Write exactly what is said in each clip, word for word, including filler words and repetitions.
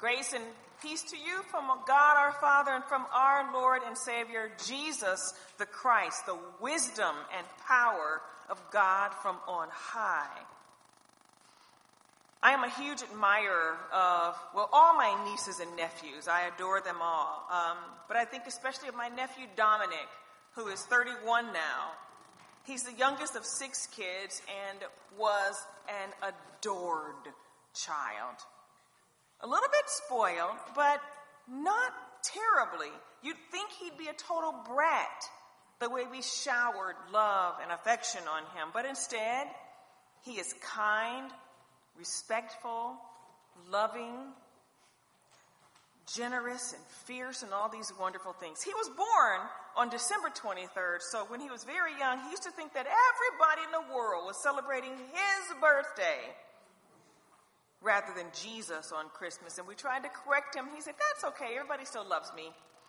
Grace and peace to you from God our Father and from our Lord and Savior, Jesus the Christ, the wisdom and power of God from on high. I am a huge admirer of, well, all my nieces and nephews. I adore them all. Um, but I think especially of my nephew Dominic, who is thirty-one now. He's the youngest of six kids and was an adored child. A little bit spoiled, but not terribly. You'd think he'd be a total brat, the way we showered love and affection on him. But instead, he is kind, respectful, loving, generous, and fierce, and all these wonderful things. He was born on December twenty-third, so when he was very young, he used to think that everybody in the world was celebrating his birthday rather than Jesus on Christmas. And we tried to correct him. He said, that's okay, everybody still loves me.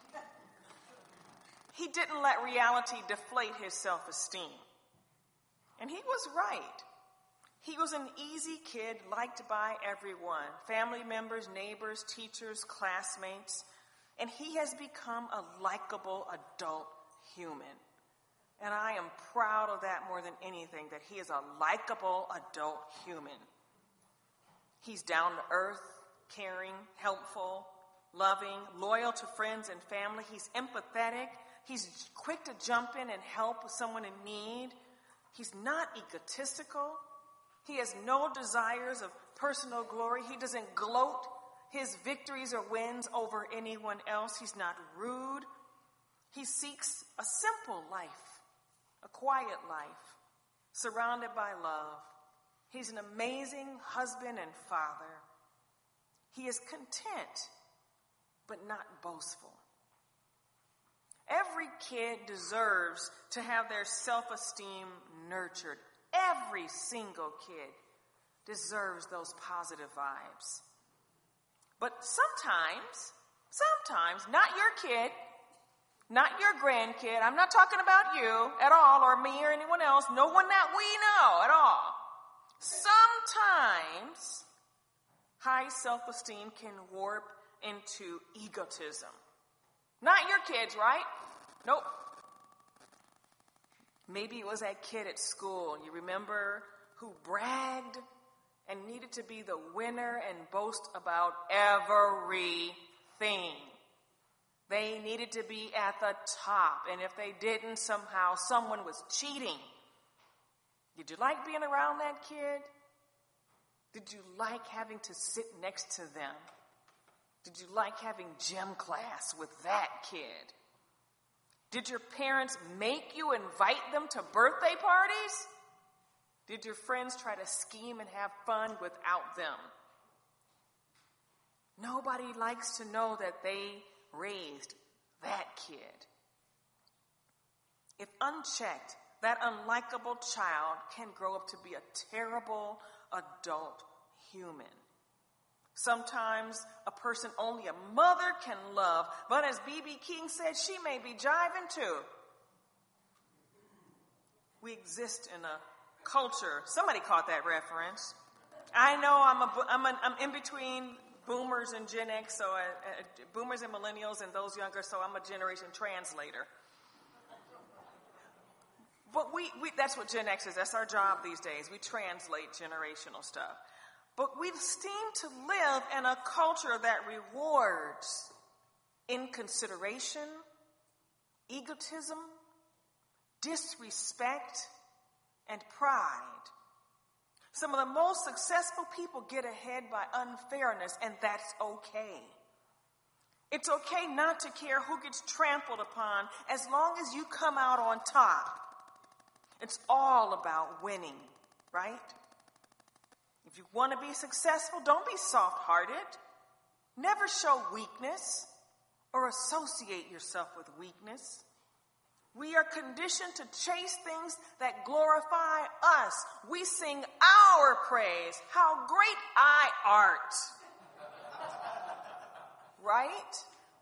He didn't let reality deflate his self-esteem. And he was right. He was an easy kid, liked by everyone, family members, neighbors, teachers, classmates, and he has become a likable adult human. And I am proud of that more than anything, that he is a likable adult human. He's down to earth, caring, helpful, loving, loyal to friends and family. He's empathetic. He's quick to jump in and help someone in need. He's not egotistical. He has no desires of personal glory. He doesn't gloat his victories or wins over anyone else. He's not rude. He seeks a simple life, a quiet life, surrounded by love. He's an amazing husband and father. He is content, but not boastful. Every kid deserves to have their self-esteem nurtured. Every single kid deserves those positive vibes. But sometimes, sometimes, not your kid, not your grandkid, I'm not talking about you at all, or me or anyone else, no one that we know at all. Sometimes high self-esteem can warp into egotism. Not your kids, right? Nope. Maybe it was that kid at school, you remember, who bragged and needed to be the winner and boast about everything. They needed to be at the top, and if they didn't, somehow someone was cheating. Did you like being around that kid? Did you like having to sit next to them? Did you like having gym class with that kid? Did your parents make you invite them to birthday parties? Did your friends try to scheme and have fun without them? Nobody likes to know that they raised that kid. If unchecked, that unlikable child can grow up to be a terrible adult human. Sometimes a person only a mother can love, but as B B King said, she may be jiving too. We exist in a culture. Somebody caught that reference. I know I'm a, I'm, a, I'm in between boomers and Gen X, so uh, uh, boomers and millennials and those younger, so I'm a generation translator. But we, we that's what Gen X is. That's our job these days. We translate generational stuff. But we seem to live in a culture that rewards inconsideration, egotism, disrespect, and pride. Some of the most successful people get ahead by unfairness, and that's okay. It's okay not to care who gets trampled upon as long as you come out on top. It's all about winning, right? If you want to be successful, don't be soft-hearted. Never show weakness or associate yourself with weakness. We are conditioned to chase things that glorify us. We sing our praise. How great I art. Right?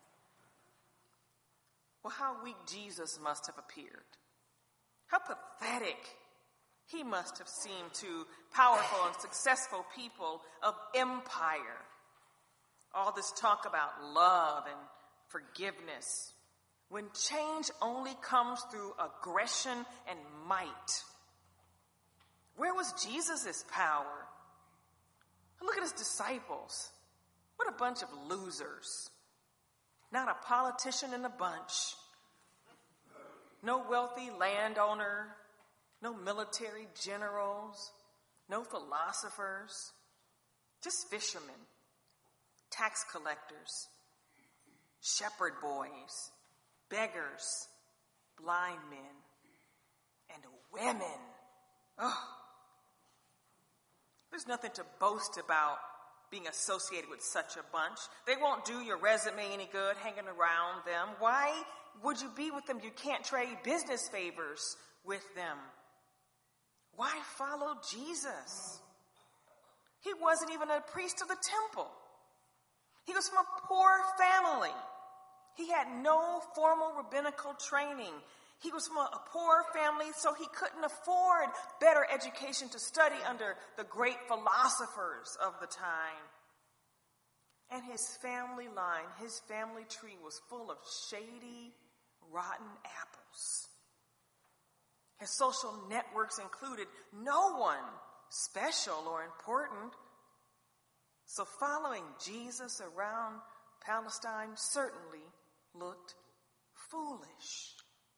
Well, how weak Jesus must have appeared. How pathetic he must have seemed to powerful and successful people of empire. All this talk about love and forgiveness, when change only comes through aggression and might. Where was Jesus' power? Look at his disciples. What a bunch of losers. Not a politician in the bunch. No wealthy landowner. No military generals. No philosophers. Just fishermen. Tax collectors. Shepherd boys. Beggars. Blind men. And women. Oh. There's nothing to boast about being associated with such a bunch. They won't do your resume any good hanging around them. Why would you be with them? You can't trade business favors with them. Why follow Jesus? He wasn't even a priest of the temple. He was from a poor family. He had no formal rabbinical training. He was from a poor family, so he couldn't afford better education to study under the great philosophers of the time. And his family line, his family tree was full of shady, rotten apples. His social networks included no one special or important. So following Jesus around Palestine certainly looked foolish.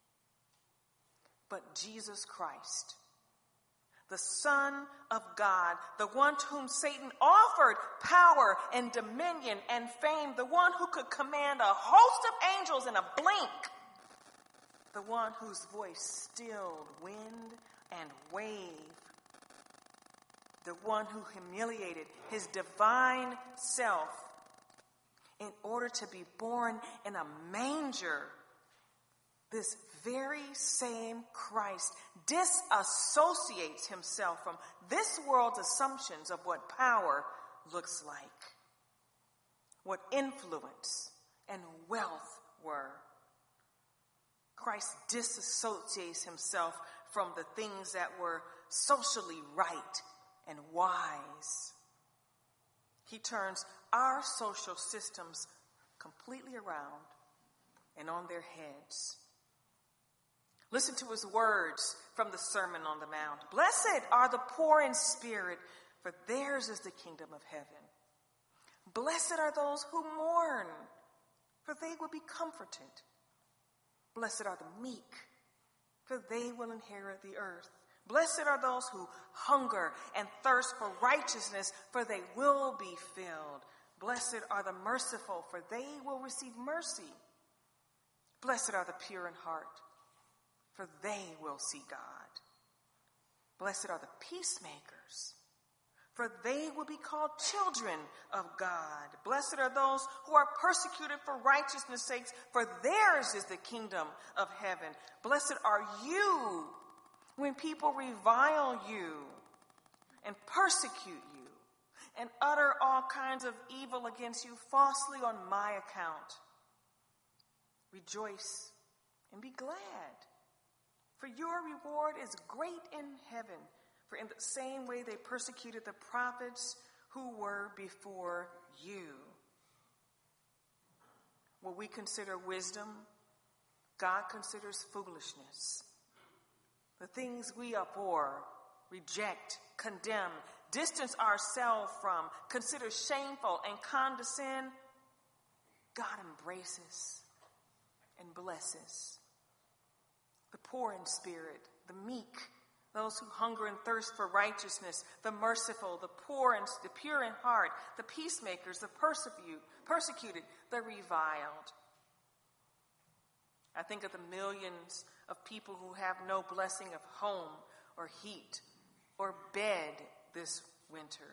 But Jesus Christ, the Son of God, the one to whom Satan offered power and dominion and fame, the one who could command a host of angels in a blink, the one whose voice stilled wind and wave, the one who humiliated his divine self in order to be born in a manger. This very same Christ disassociates himself from this world's assumptions of what power looks like, what influence and wealth were. Christ disassociates himself from the things that were socially right and wise. He turns our social systems completely around and on their heads. Listen to his words from the Sermon on the Mount. Blessed are the poor in spirit, for theirs is the kingdom of heaven. Blessed are those who mourn, for they will be comforted. Blessed are the meek, for they will inherit the earth. Blessed are those who hunger and thirst for righteousness, for they will be filled. Blessed are the merciful, for they will receive mercy. Blessed are the pure in heart, for they will see God. Blessed are the peacemakers, for they will be called children of God. Blessed are those who are persecuted for righteousness' sakes, for theirs is the kingdom of heaven. Blessed are you when people revile you and persecute you and utter all kinds of evil against you falsely on my account. Rejoice and be glad, for your reward is great in heaven. For in the same way they persecuted the prophets who were before you. What we consider wisdom, God considers foolishness. The things we abhor, reject, condemn, distance ourselves from, consider shameful and condescend, God embraces and blesses. The poor in spirit, the meek, those who hunger and thirst for righteousness, the merciful, the poor and the pure in heart, the peacemakers, the persecute, persecuted, the reviled. I think of the millions of people who have no blessing of home or heat or bed this winter.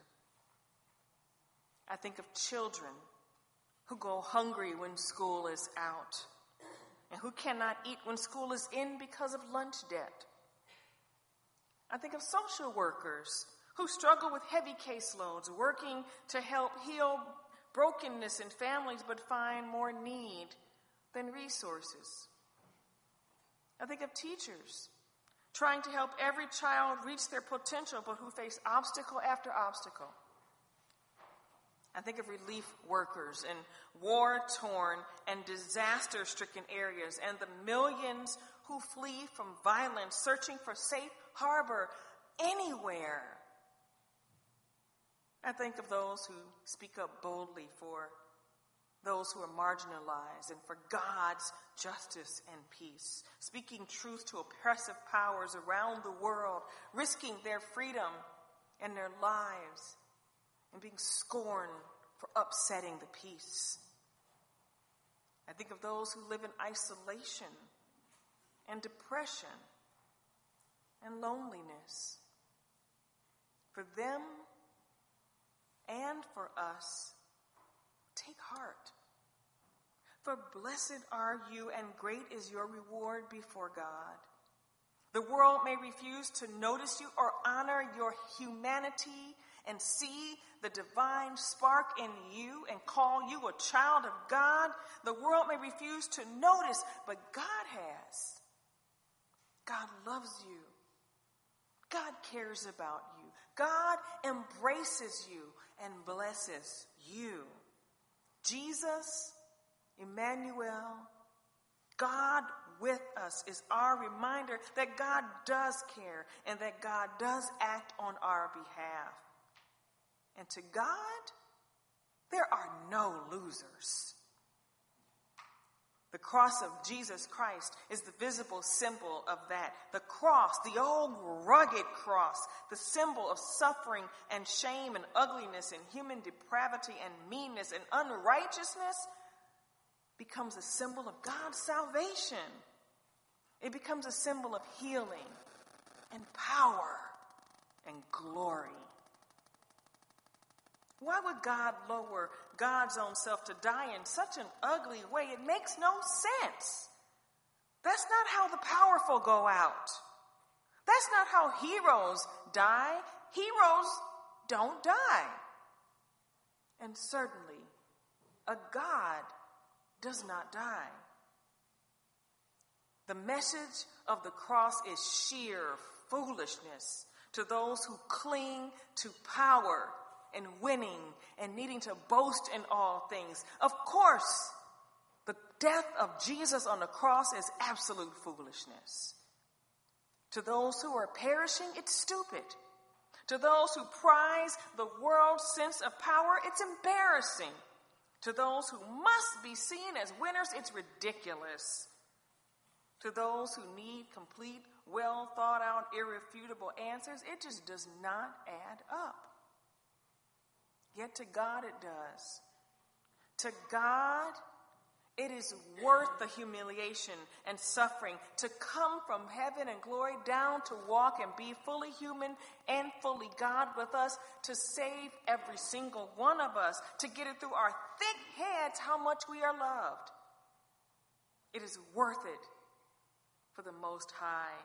I think of children who go hungry when school is out and who cannot eat when school is in because of lunch debt. I think of social workers who struggle with heavy caseloads, working to help heal brokenness in families but find more need than resources. I think of teachers trying to help every child reach their potential but who face obstacle after obstacle. I think of relief workers in war-torn and disaster-stricken areas and the millions who flee from violence, searching for safe harbor anywhere. I think of those who speak up boldly for those who are marginalized and for God's justice and peace, speaking truth to oppressive powers around the world, risking their freedom and their lives, and being scorned for upsetting the peace. I think of those who live in isolation and depression and loneliness. For them and for us, take heart. For blessed are you, and great is your reward before God. The world may refuse to notice you or honor your humanity and see the divine spark in you and call you a child of God. The world may refuse to notice, but God has. God loves you. God cares about you. God embraces you and blesses you. Jesus, Emmanuel, God with us, is our reminder that God does care and that God does act on our behalf. And to God, there are no losers. The cross of Jesus Christ is the visible symbol of that. The cross, the old rugged cross, the symbol of suffering and shame and ugliness and human depravity and meanness and unrighteousness, becomes a symbol of God's salvation. It becomes a symbol of healing and power and glory. Why would God lower God's own self to die in such an ugly way? It makes no sense. That's not how the powerful go out. That's not how heroes die. Heroes don't die. And certainly, a God does not die. The message of the cross is sheer foolishness to those who cling to power and winning and needing to boast in all things. Of course, the death of Jesus on the cross is absolute foolishness. To those who are perishing, it's stupid. To those who prize the world's sense of power, it's embarrassing. To those who must be seen as winners, it's ridiculous. To those who need complete, well thought out, irrefutable answers, it just does not add up. Yet to God it does. To God, it is worth the humiliation and suffering to come from heaven and glory down to walk and be fully human and fully God with us, to save every single one of us, to get it through our thick heads how much we are loved. It is worth it for the Most High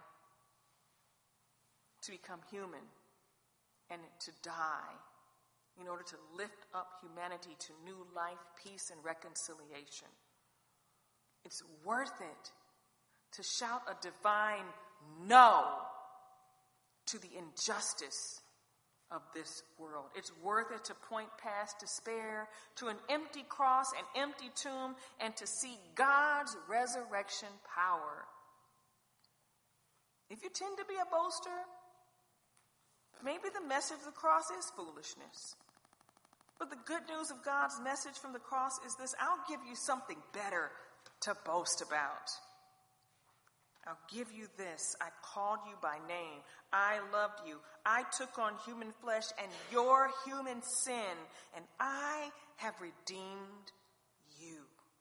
to become human and to die in order to lift up humanity to new life, peace, and reconciliation. It's worth it to shout a divine no to the injustice of this world. It's worth it to point past despair to an empty cross, an empty tomb, and to see God's resurrection power. If you tend to be a boaster, maybe the message of the cross is foolishness. But the good news of God's message from the cross is this: I'll give you something better to boast about. I'll give you this. I called you by name. I loved you. I took on human flesh and your human sin, and I have redeemed you.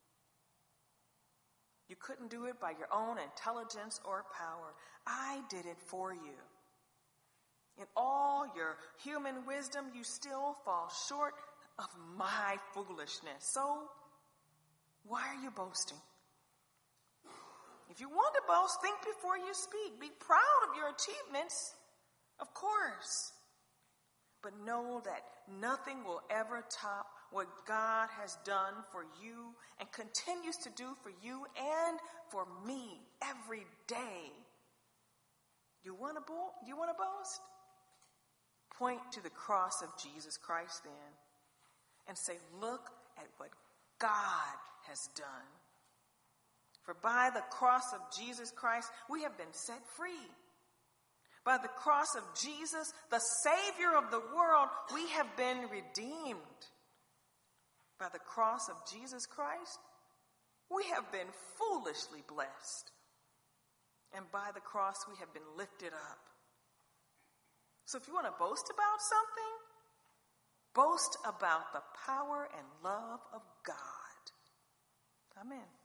You couldn't do it by your own intelligence or power. I did it for you. In all your human wisdom, you still fall short of my foolishness. So, why are you boasting? If you want to boast, think before you speak. Be proud of your achievements, of course. But know that nothing will ever top what God has done for you and continues to do for you and for me every day. You want to bo- you want to boast? Point to the cross of Jesus Christ then. and say, look at what God has done. For by the cross of Jesus Christ, we have been set free. By the cross of Jesus, the Savior of the world, we have been redeemed. By the cross of Jesus Christ, we have been foolishly blessed. And by the cross, we have been lifted up. So if you want to boast about something, boast about the power and love of God. Amen.